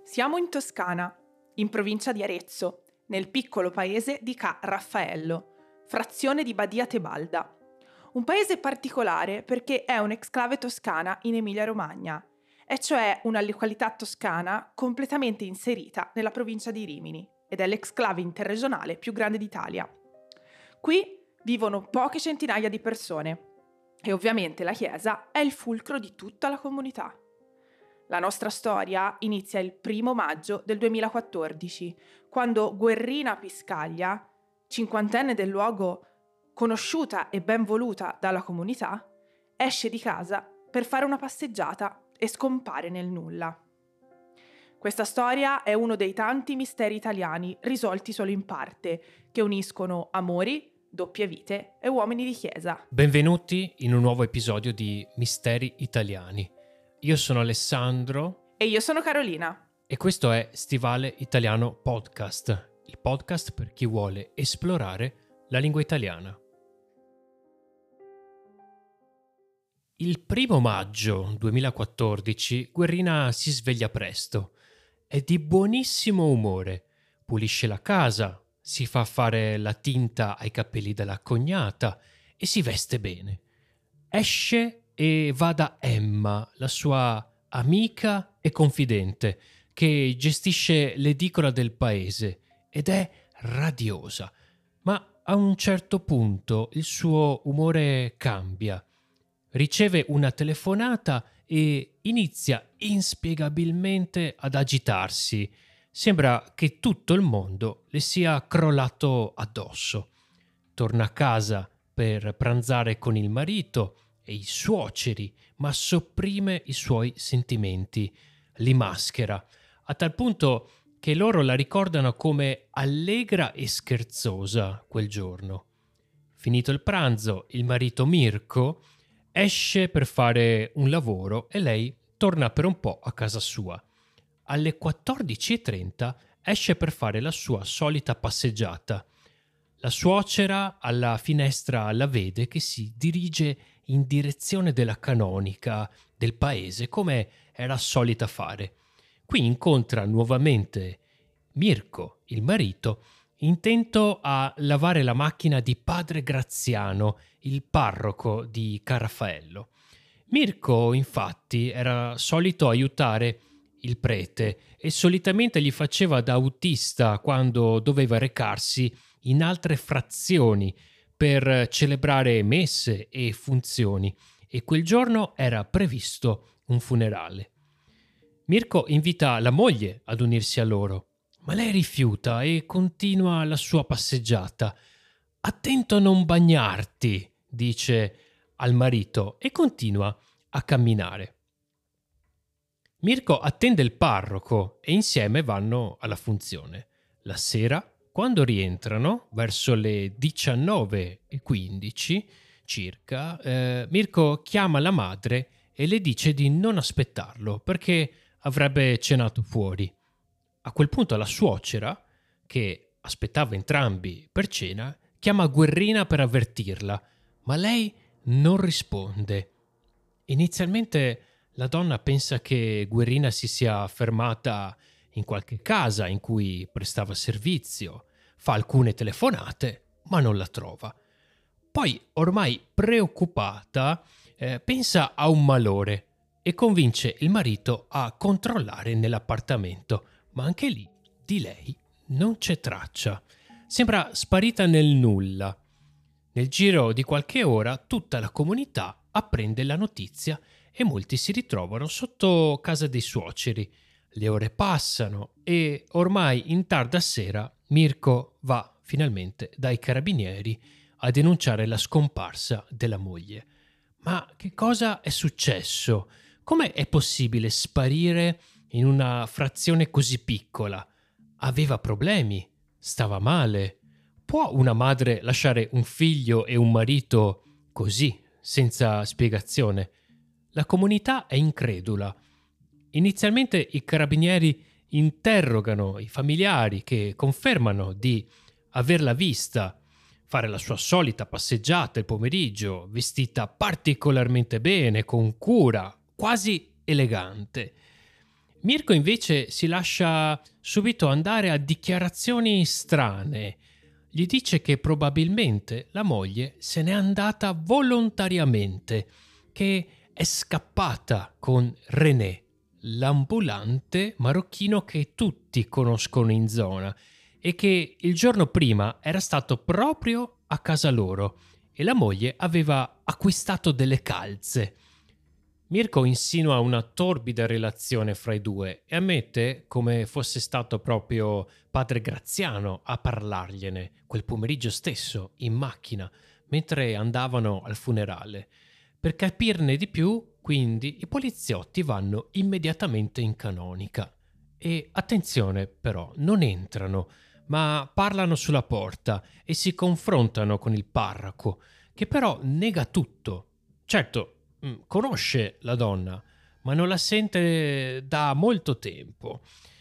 Siamo in Toscana, in provincia di Arezzo, nel piccolo paese di Ca' Raffaello, frazione di Badia Tebalda. Un paese particolare perché è un'exclave toscana in Emilia-Romagna, e cioè una località toscana completamente inserita nella provincia di Rimini, ed è l'exclave interregionale più grande d'Italia. Qui vivono poche centinaia di persone e ovviamente la chiesa è il fulcro di tutta la comunità. La nostra storia inizia il 1° maggio del 2014, quando Guerrina Piscaglia, cinquantenne del luogo, conosciuta e ben voluta dalla comunità, esce di casa per fare una passeggiata e scompare nel nulla. Questa storia è uno dei tanti misteri italiani risolti solo in parte, che uniscono amori, doppie vite e uomini di chiesa. Benvenuti in un nuovo episodio di Misteri Italiani. Io sono Alessandro E io sono Carolina. e questo è Stivale Italiano Podcast, il podcast per chi vuole esplorare la lingua italiana. Il 1° maggio 2014 Guerrina si sveglia presto, è di buonissimo umore, pulisce la casa, si fa fare la tinta ai capelli della cognata e si veste bene. Esce e va da Emma, la sua amica e confidente, che gestisce l'edicola del paese ed è radiosa. Ma a un certo punto il suo umore cambia. Riceve una telefonata e inizia inspiegabilmente ad agitarsi. Sembra che tutto il mondo le sia crollato addosso. Torna a casa per pranzare con il marito e i suoceri, ma sopprime i suoi sentimenti, li maschera, a tal punto che loro la ricordano come allegra e scherzosa quel giorno. Finito il pranzo, il marito Mirko esce per fare un lavoro e lei torna per un po' a casa sua. Alle 14:30 esce per fare la sua solita passeggiata. La suocera alla finestra la vede che si dirige in direzione della canonica del paese, come era solita fare. Qui incontra nuovamente Mirko, il marito, intento a lavare la macchina di padre Graziano, il parroco di Ca' Raffaello. Mirko, infatti, era solito aiutare il prete e solitamente gli faceva da autista quando doveva recarsi in altre frazioni per celebrare messe e funzioni, e quel giorno era previsto un funerale. Mirko invita la moglie ad unirsi a loro, ma lei rifiuta e continua la sua passeggiata. «Attento a non bagnarti», dice al marito, e continua a camminare. Mirko attende il parroco e insieme vanno alla funzione. La sera, quando rientrano, verso le 19:15 circa, Mirko chiama la madre e le dice di non aspettarlo perché avrebbe cenato fuori. A quel punto la suocera, che aspettava entrambi per cena, chiama Guerrina per avvertirla, ma lei non risponde. Inizialmente la donna pensa che Guerrina si sia fermata in qualche casa in cui prestava servizio, fa alcune telefonate, ma non la trova. Poi, ormai preoccupata, pensa a un malore e convince il marito a controllare nell'appartamento, ma anche lì di lei non c'è traccia. Sembra sparita nel nulla. Nel giro di qualche ora tutta la comunità apprende la notizia e molti si ritrovano sotto casa dei suoceri. Le ore passano e ormai in tarda sera Mirko va finalmente dai carabinieri a denunciare la scomparsa della moglie. Ma che cosa è successo? Come è possibile sparire in una frazione così piccola? Aveva problemi? Stava male? Può una madre lasciare un figlio e un marito così, senza spiegazione? La comunità è incredula. Inizialmente i carabinieri interrogano i familiari che confermano di averla vista fare la sua solita passeggiata il pomeriggio, vestita particolarmente bene, con cura, quasi elegante. Mirko invece si lascia subito andare a dichiarazioni strane. Gli dice che probabilmente la moglie se n'è andata volontariamente, che è scappata con René, l'ambulante marocchino che tutti conoscono in zona, e che il giorno prima era stato proprio a casa loro e la moglie aveva acquistato delle calze. Mirko insinua una torbida relazione fra i due e ammette come fosse stato proprio padre Graziano a parlargliene quel pomeriggio stesso in macchina mentre andavano al funerale. Per capirne di più, quindi, i poliziotti vanno immediatamente in canonica. E attenzione però, non entrano, ma parlano sulla porta e si confrontano con il parroco, che però nega tutto. Certo, conosce la donna, ma non la sente da molto tempo.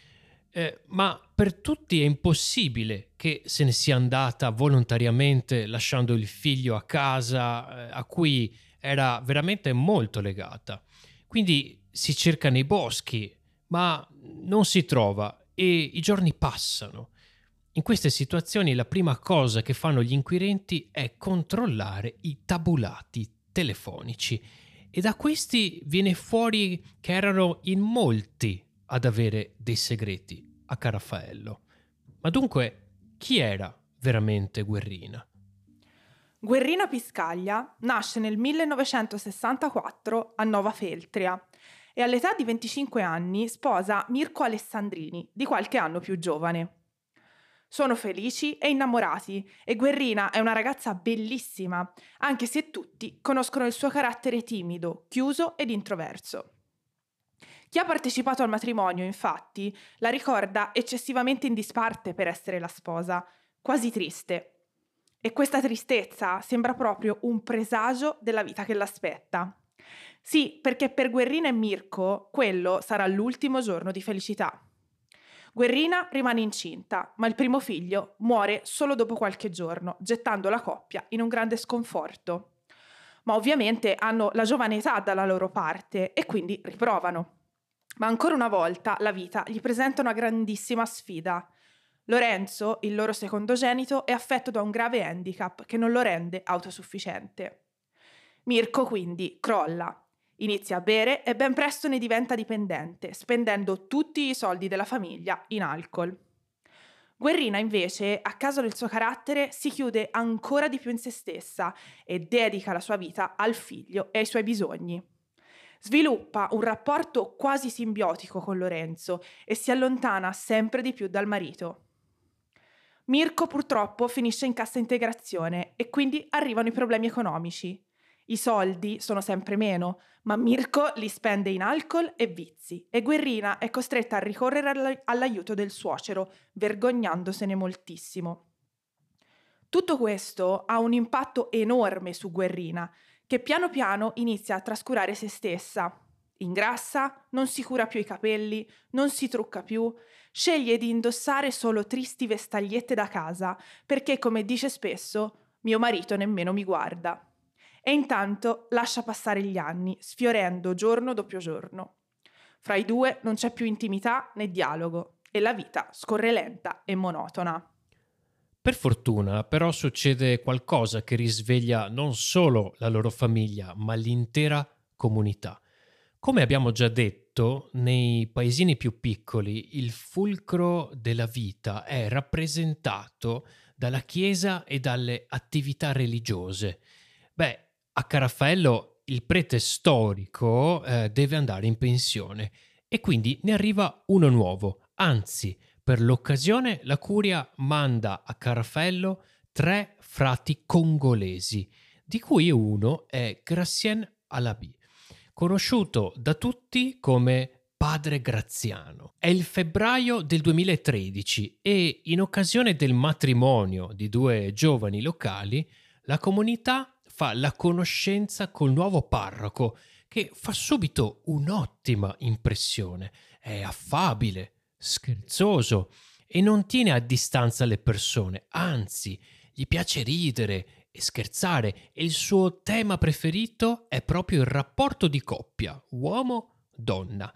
Ma per tutti è impossibile che se ne sia andata volontariamente lasciando il figlio a casa, a cui era veramente molto legata. Quindi si cerca nei boschi, ma non si trova e i giorni passano. In queste situazioni la prima cosa che fanno gli inquirenti è controllare i tabulati telefonici e da questi viene fuori che erano in molti ad avere dei segreti a Caraffaello. Ma dunque, chi era veramente Guerrina? Guerrina Piscaglia nasce nel 1964 a Nova Feltria e all'età di 25 anni sposa Mirko Alessandrini, di qualche anno più giovane. Sono felici e innamorati e Guerrina è una ragazza bellissima, anche se tutti conoscono il suo carattere timido, chiuso ed introverso. Chi ha partecipato al matrimonio, infatti, la ricorda eccessivamente in disparte per essere la sposa, quasi triste. E questa tristezza sembra proprio un presagio della vita che l'aspetta. Sì, perché per Guerrina e Mirko quello sarà l'ultimo giorno di felicità. Guerrina rimane incinta, ma il primo figlio muore solo dopo qualche giorno, gettando la coppia in un grande sconforto. Ma ovviamente hanno la giovane età dalla loro parte e quindi riprovano. Ma ancora una volta la vita gli presenta una grandissima sfida. Lorenzo, il loro secondogenito, è affetto da un grave handicap che non lo rende autosufficiente. Mirko quindi crolla, inizia a bere e ben presto ne diventa dipendente, spendendo tutti i soldi della famiglia in alcol. Guerrina invece, a causa del suo carattere, si chiude ancora di più in se stessa e dedica la sua vita al figlio e ai suoi bisogni. Sviluppa un rapporto quasi simbiotico con Lorenzo e si allontana sempre di più dal marito. Mirko purtroppo finisce in cassa integrazione e quindi arrivano i problemi economici. I soldi sono sempre meno, ma Mirko li spende in alcol e vizi e Guerrina è costretta a ricorrere all'aiuto del suocero, vergognandosene moltissimo. Tutto questo ha un impatto enorme su Guerrina, che piano piano inizia a trascurare se stessa. Ingrassa, non si cura più i capelli, non si trucca più, sceglie di indossare solo tristi vestagliette da casa, perché, come dice spesso, mio marito nemmeno mi guarda. E intanto lascia passare gli anni, sfiorendo giorno dopo giorno. Fra i due non c'è più intimità né dialogo e la vita scorre lenta e monotona. Per fortuna, però, succede qualcosa che risveglia non solo la loro famiglia, ma l'intera comunità. Come abbiamo già detto, nei paesini più piccoli il fulcro della vita è rappresentato dalla chiesa e dalle attività religiose. Beh, a Caraffaello il prete storico deve andare in pensione e quindi ne arriva uno nuovo. Anzi, per l'occasione la curia manda a Caraffaello 3 frati congolesi, di cui uno è Gracien Alabi, conosciuto da tutti come Padre Graziano. È il febbraio del 2013 e in occasione del matrimonio di 2 giovani locali, la comunità fa la conoscenza col nuovo parroco, che fa subito un'ottima impressione. È affabile, scherzoso e non tiene a distanza le persone, anzi, gli piace ridere e scherzare e il suo tema preferito è proprio il rapporto di coppia, uomo-donna.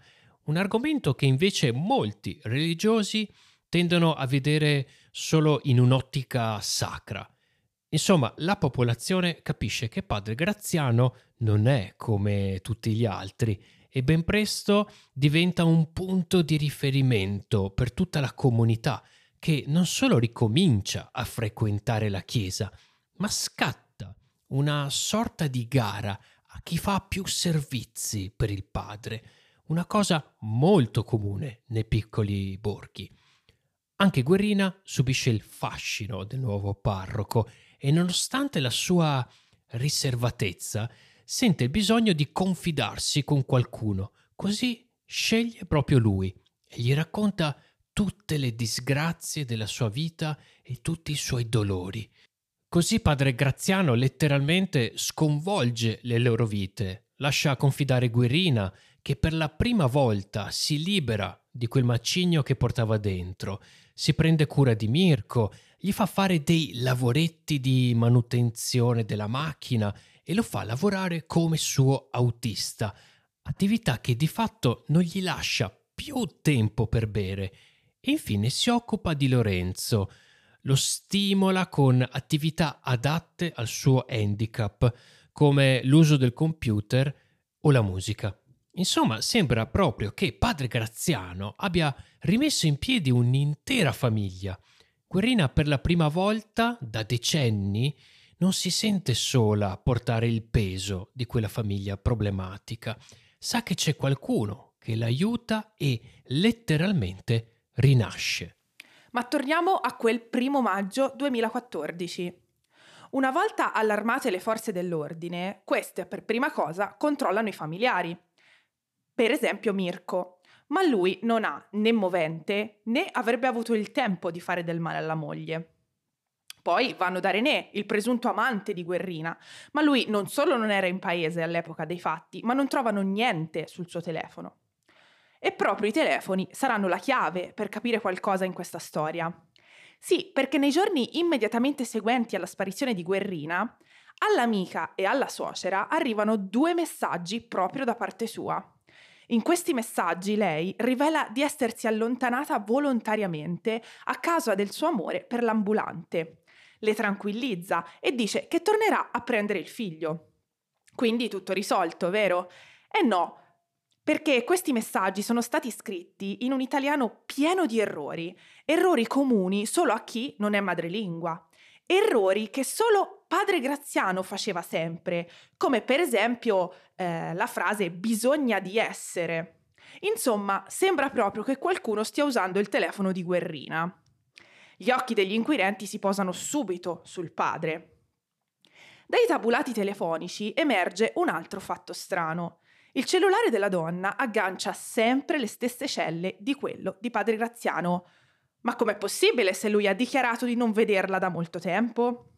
un argomento che invece molti religiosi tendono a vedere solo in un'ottica sacra. Insomma, la popolazione capisce che padre Graziano non è come tutti gli altri e ben presto diventa un punto di riferimento per tutta la comunità che non solo ricomincia a frequentare la chiesa, ma scatta una sorta di gara a chi fa più servizi per il padre, una cosa molto comune nei piccoli borghi. Anche Guerrina subisce il fascino del nuovo parroco e nonostante la sua riservatezza sente il bisogno di confidarsi con qualcuno, così sceglie proprio lui e gli racconta tutte le disgrazie della sua vita e tutti i suoi dolori. Così padre Graziano letteralmente sconvolge le loro vite, lascia confidare Guerrina, che per la prima volta si libera di quel macigno che portava dentro, si prende cura di Mirko, gli fa fare dei lavoretti di manutenzione della macchina e lo fa lavorare come suo autista, attività che di fatto non gli lascia più tempo per bere. E infine si occupa di Lorenzo, lo stimola con attività adatte al suo handicap, come l'uso del computer o la musica. Insomma, sembra proprio che padre Graziano abbia rimesso in piedi un'intera famiglia. Guerrina per la prima volta da decenni non si sente sola a portare il peso di quella famiglia problematica. Sa che c'è qualcuno che l'aiuta e letteralmente rinasce. Ma torniamo a quel 1° maggio 2014. Una volta allarmate le forze dell'ordine, queste per prima cosa controllano i familiari. Per esempio Mirko, ma lui non ha né movente né avrebbe avuto il tempo di fare del male alla moglie. Poi vanno da René, il presunto amante di Guerrina, ma lui non solo non era in paese all'epoca dei fatti, ma non trovano niente sul suo telefono. E proprio i telefoni saranno la chiave per capire qualcosa in questa storia. Sì, perché nei giorni immediatamente seguenti alla sparizione di Guerrina, all'amica e alla suocera arrivano 2 messaggi proprio da parte sua. In questi messaggi lei rivela di essersi allontanata volontariamente a causa del suo amore per l'ambulante. Le tranquillizza e dice che tornerà a prendere il figlio. Quindi tutto risolto, vero? Eh no, perché questi messaggi sono stati scritti in un italiano pieno di errori comuni solo a chi non è madrelingua, errori che solo padre Graziano faceva sempre, come per esempio la frase "bisogna di essere". Insomma, sembra proprio che qualcuno stia usando il telefono di Guerrina. Gli occhi degli inquirenti si posano subito sul padre. Dai tabulati telefonici emerge un altro fatto strano. Il cellulare della donna aggancia sempre le stesse celle di quello di padre Graziano. Ma com'è possibile se lui ha dichiarato di non vederla da molto tempo?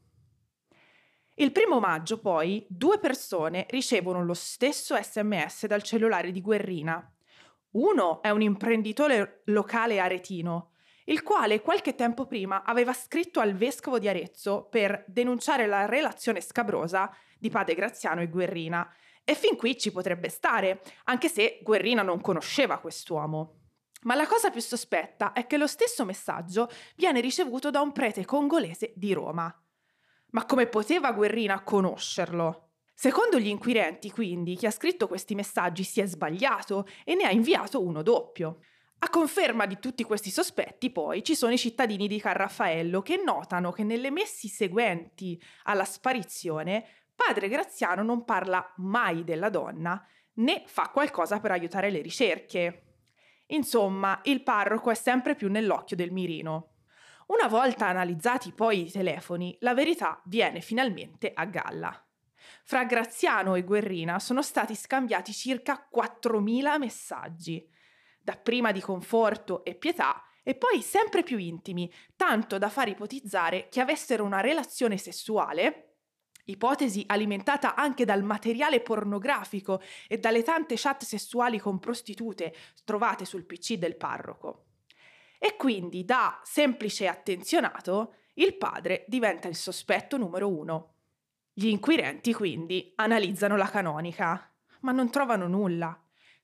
Il 1° maggio, poi, 2 persone ricevono lo stesso SMS dal cellulare di Guerrina. Uno è un imprenditore locale aretino, il quale qualche tempo prima aveva scritto al vescovo di Arezzo per denunciare la relazione scabrosa di padre Graziano e Guerrina. E fin qui ci potrebbe stare, anche se Guerrina non conosceva quest'uomo. Ma la cosa più sospetta è che lo stesso messaggio viene ricevuto da un prete congolese di Roma. Ma come poteva Guerrina conoscerlo? Secondo gli inquirenti, quindi, chi ha scritto questi messaggi si è sbagliato e ne ha inviato uno doppio. A conferma di tutti questi sospetti, poi, ci sono i cittadini di Carraffaello che notano che nelle messi seguenti alla sparizione padre Graziano non parla mai della donna né fa qualcosa per aiutare le ricerche. Insomma, il parroco è sempre più nell'occhio del mirino. Una volta analizzati poi i telefoni, la verità viene finalmente a galla. Fra Graziano e Guerrina sono stati scambiati circa 4.000 messaggi, dapprima di conforto e pietà e poi sempre più intimi, tanto da far ipotizzare che avessero una relazione sessuale, ipotesi alimentata anche dal materiale pornografico e dalle tante chat sessuali con prostitute trovate sul PC del parroco. E quindi, da semplice attenzionato, il padre diventa il sospetto numero 1. Gli inquirenti, quindi, analizzano la canonica, ma non trovano nulla.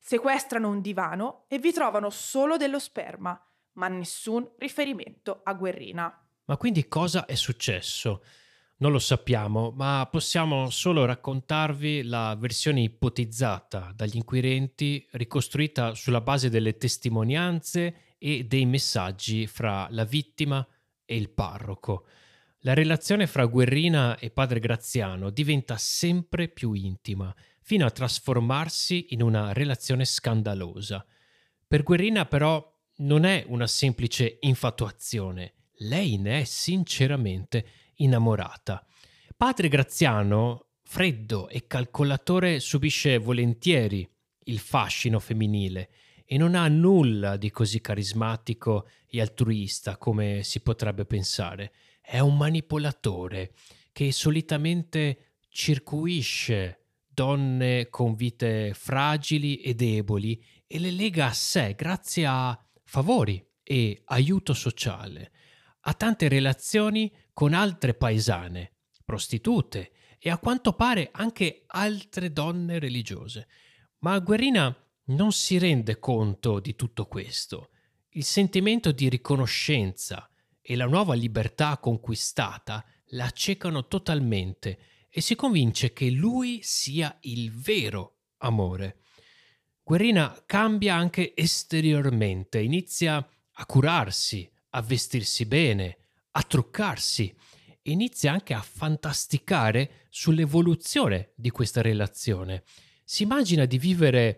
Sequestrano un divano e vi trovano solo dello sperma, ma nessun riferimento a Guerrina. Ma quindi cosa è successo? Non lo sappiamo, ma possiamo solo raccontarvi la versione ipotizzata dagli inquirenti, ricostruita sulla base delle testimonianze e dei messaggi fra la vittima e il parroco. La relazione fra Guerrina e padre Graziano diventa sempre più intima, fino a trasformarsi in una relazione scandalosa. Per Guerrina però non è una semplice infatuazione, lei ne è sinceramente innamorata. Padre Graziano, freddo e calcolatore, subisce volentieri il fascino femminile e non ha nulla di così carismatico e altruista come si potrebbe pensare. È un manipolatore che solitamente circuisce donne con vite fragili e deboli e le lega a sé grazie a favori e aiuto sociale. Ha tante relazioni con altre paesane, prostitute e a quanto pare anche altre donne religiose. Ma Guerrina non si rende conto di tutto questo. Il sentimento di riconoscenza e la nuova libertà conquistata la accecano totalmente e si convince che lui sia il vero amore. Guerrina cambia anche esteriormente, inizia a curarsi, a vestirsi bene, a truccarsi, e inizia anche a fantasticare sull'evoluzione di questa relazione. Si immagina di vivere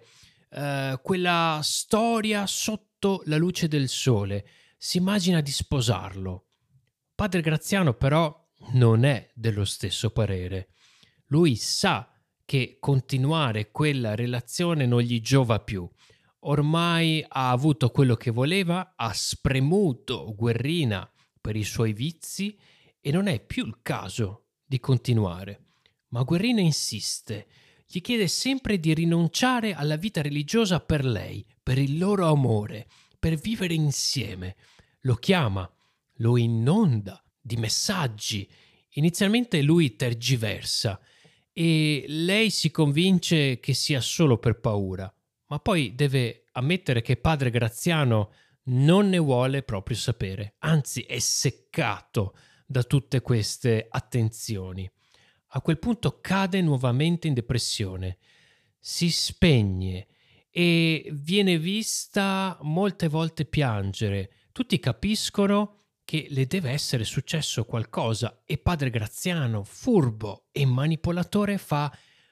quella storia sotto la luce del sole, si immagina di sposarlo. Padre Graziano però non è dello stesso parere. Lui sa che continuare quella relazione non gli giova più. Ormai ha avuto quello che voleva, ha spremuto Guerrina per i suoi vizi e non è più il caso di continuare. Ma Guerrina insiste, gli chiede sempre di rinunciare alla vita religiosa per lei, per il loro amore, per vivere insieme. Lo chiama, lo inonda di messaggi. Inizialmente lui tergiversa e lei si convince che sia solo per paura, ma poi deve ammettere che padre Graziano non ne vuole proprio sapere, anzi è seccato da tutte queste attenzioni. A quel punto cade nuovamente in depressione, si spegne e viene vista molte volte piangere. Tutti capiscono che le deve essere successo qualcosa e padre Graziano, furbo e manipolatore, fa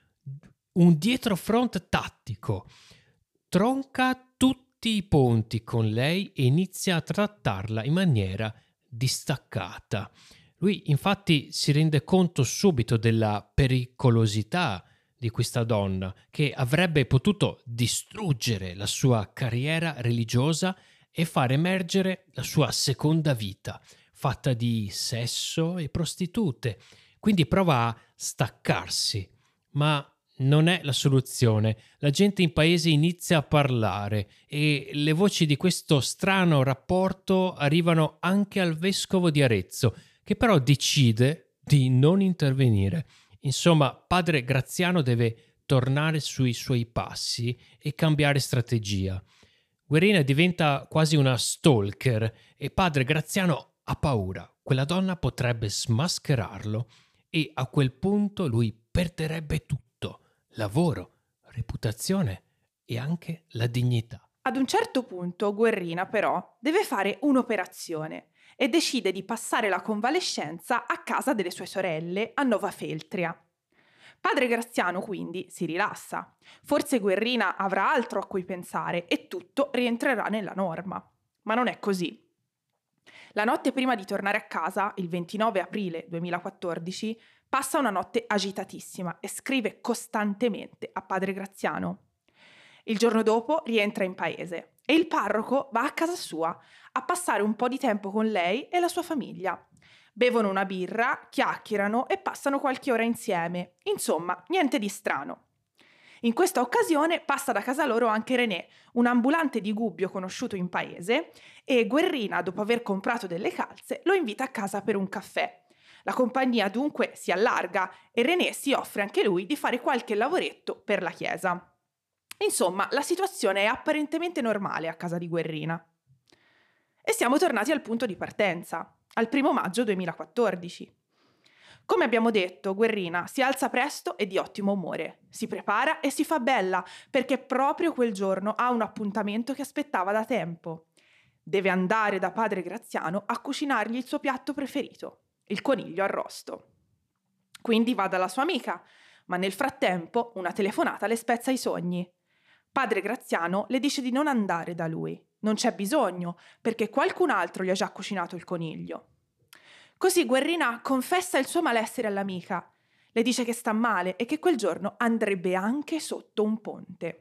un dietrofront tattico, tronca tutti i ponti con lei e inizia a trattarla in maniera distaccata. Lui infatti si rende conto subito della pericolosità di questa donna, che avrebbe potuto distruggere la sua carriera religiosa e far emergere la sua seconda vita, fatta di sesso e prostitute. Quindi prova a staccarsi, ma non è la soluzione. La gente in paese inizia a parlare e le voci di questo strano rapporto arrivano anche al vescovo di Arezzo, che però decide di non intervenire. Insomma, padre Graziano deve tornare sui suoi passi e cambiare strategia. Guerrina diventa quasi una stalker e padre Graziano ha paura. Quella donna potrebbe smascherarlo e a quel punto lui perderebbe tutto: lavoro, reputazione e anche la dignità. Ad un certo punto Guerrina però deve fare un'operazione e decide di passare la convalescenza a casa delle sue sorelle a Nova Feltria. Padre Graziano quindi si rilassa. Forse Guerrina avrà altro a cui pensare e tutto rientrerà nella norma. Ma non è così. La notte prima di tornare a casa, il 29 aprile 2014, passa una notte agitatissima e scrive costantemente a padre Graziano. Il giorno dopo rientra in paese e il parroco va a casa sua a passare un po' di tempo con lei e la sua famiglia. Bevono una birra, chiacchierano e passano qualche ora insieme. Insomma, niente di strano. In questa occasione passa da casa loro anche René, un ambulante di Gubbio conosciuto in paese, e Guerrina, dopo aver comprato delle calze, lo invita a casa per un caffè. La compagnia dunque si allarga e René si offre anche lui di fare qualche lavoretto per la chiesa. Insomma, la situazione è apparentemente normale a casa di Guerrina. E siamo tornati al punto di partenza, al 1 maggio 2014. Come abbiamo detto, Guerrina si alza presto e di ottimo umore. Si prepara e si fa bella, perché proprio quel giorno ha un appuntamento che aspettava da tempo. Deve andare da padre Graziano a cucinargli il suo piatto preferito, il coniglio arrosto. Quindi va dalla sua amica, ma nel frattempo una telefonata le spezza i sogni. Padre Graziano le dice di non andare da lui. Non c'è bisogno, perché qualcun altro gli ha già cucinato il coniglio. Così Guerrina confessa il suo malessere all'amica. Le dice che sta male e che quel giorno andrebbe anche sotto un ponte.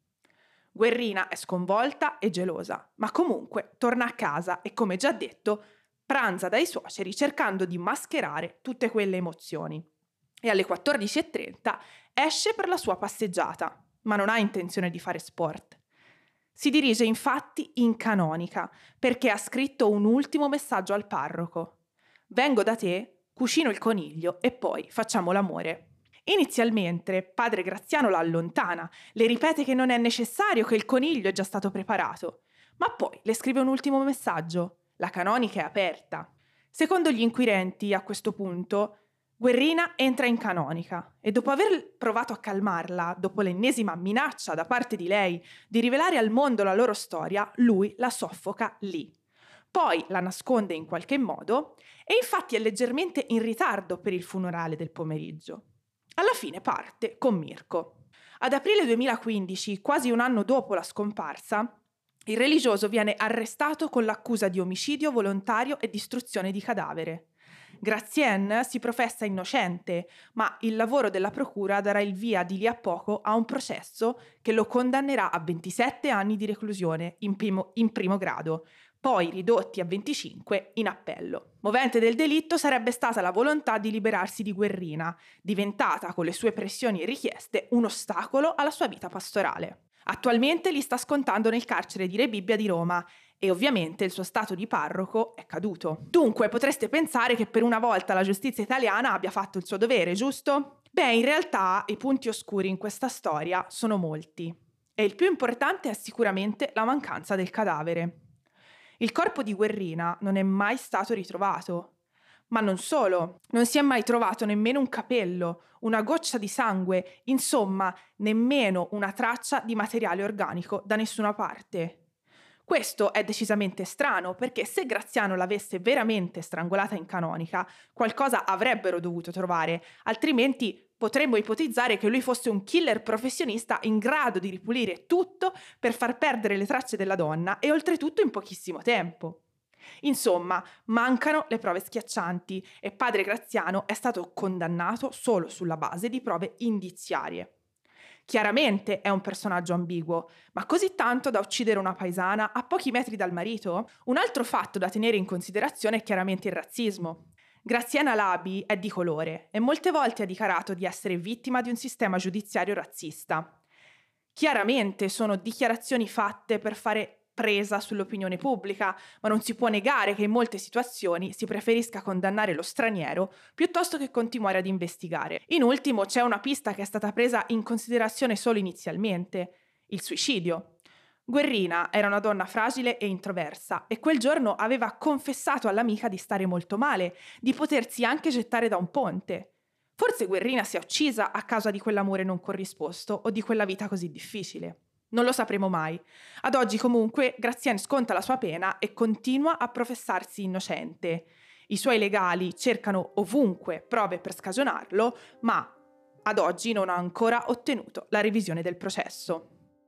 Guerrina è sconvolta e gelosa, ma comunque torna a casa e, come già detto, pranza dai suoceri cercando di mascherare tutte quelle emozioni. E alle 14:30 esce per la sua passeggiata, ma non ha intenzione di fare sport. Si dirige infatti in canonica, perché ha scritto un ultimo messaggio al parroco. Vengo da te, cucino il coniglio e poi facciamo l'amore. Inizialmente padre Graziano la allontana, le ripete che non è necessario, che il coniglio è già stato preparato, ma poi le scrive un ultimo messaggio. La canonica è aperta. Secondo gli inquirenti, a questo punto, Guerrina entra in canonica e dopo aver provato a calmarla, dopo l'ennesima minaccia da parte di lei di rivelare al mondo la loro storia, lui la soffoca lì. Poi la nasconde in qualche modo e infatti è leggermente in ritardo per il funerale del pomeriggio. Alla fine parte con Mirko. Ad aprile 2015, quasi un anno dopo la scomparsa, il religioso viene arrestato con l'accusa di omicidio volontario e distruzione di cadavere. Grazien si professa innocente, ma il lavoro della procura darà il via di lì a poco a un processo che lo condannerà a 27 anni di reclusione in primo grado, poi ridotti a 25 in appello. Movente del delitto sarebbe stata la volontà di liberarsi di Guerrina, diventata con le sue pressioni e richieste un ostacolo alla sua vita pastorale. Attualmente li sta scontando nel carcere di Rebibbia di Roma e ovviamente il suo stato di parroco è caduto. Dunque potreste pensare che per una volta la giustizia italiana abbia fatto il suo dovere, giusto? Beh, in realtà i punti oscuri in questa storia sono molti e il più importante è sicuramente la mancanza del cadavere. Il corpo di Guerrina non è mai stato ritrovato. Ma non solo, non si è mai trovato nemmeno un capello, una goccia di sangue, insomma, nemmeno una traccia di materiale organico da nessuna parte. Questo è decisamente strano, perché se Graziano l'avesse veramente strangolata in canonica, qualcosa avrebbero dovuto trovare, altrimenti potremmo ipotizzare che lui fosse un killer professionista in grado di ripulire tutto per far perdere le tracce della donna e oltretutto in pochissimo tempo. Insomma, mancano le prove schiaccianti e padre Graziano è stato condannato solo sulla base di prove indiziarie. Chiaramente è un personaggio ambiguo, ma così tanto da uccidere una paesana a pochi metri dal marito? Un altro fatto da tenere in considerazione è chiaramente il razzismo. Graziana Labi è di colore e molte volte ha dichiarato di essere vittima di un sistema giudiziario razzista. Chiaramente sono dichiarazioni fatte per fare presa sull'opinione pubblica, ma non si può negare che in molte situazioni si preferisca condannare lo straniero piuttosto che continuare ad investigare. In ultimo c'è una pista che è stata presa in considerazione solo inizialmente: il suicidio. Guerrina era una donna fragile e introversa e quel giorno aveva confessato all'amica di stare molto male, di potersi anche gettare da un ponte. Forse Guerrina si è uccisa a causa di quell'amore non corrisposto o di quella vita così difficile. Non lo sapremo mai. Ad oggi comunque Grazien sconta la sua pena e continua a professarsi innocente. I suoi legali cercano ovunque prove per scagionarlo, ma ad oggi non ha ancora ottenuto la revisione del processo.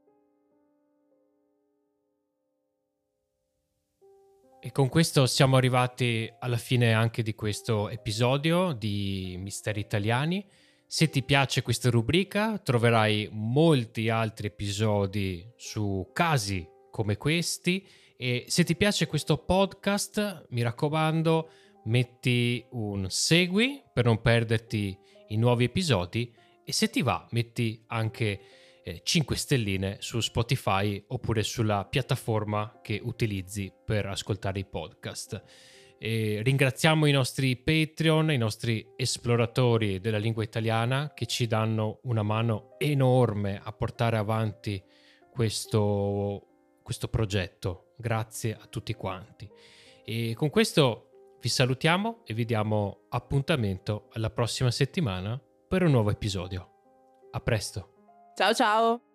E con questo siamo arrivati alla fine anche di questo episodio di Misteri Italiani. Se ti piace questa rubrica troverai molti altri episodi su casi come questi, e se ti piace questo podcast, mi raccomando, metti un segui per non perderti i nuovi episodi, e se ti va metti anche 5 stelline su Spotify oppure sulla piattaforma che utilizzi per ascoltare i podcast. E ringraziamo i nostri Patreon, i nostri esploratori della lingua italiana che ci danno una mano enorme a portare avanti questo progetto. Grazie a tutti quanti. E con questo vi salutiamo e vi diamo appuntamento alla prossima settimana per un nuovo episodio. A presto. Ciao ciao!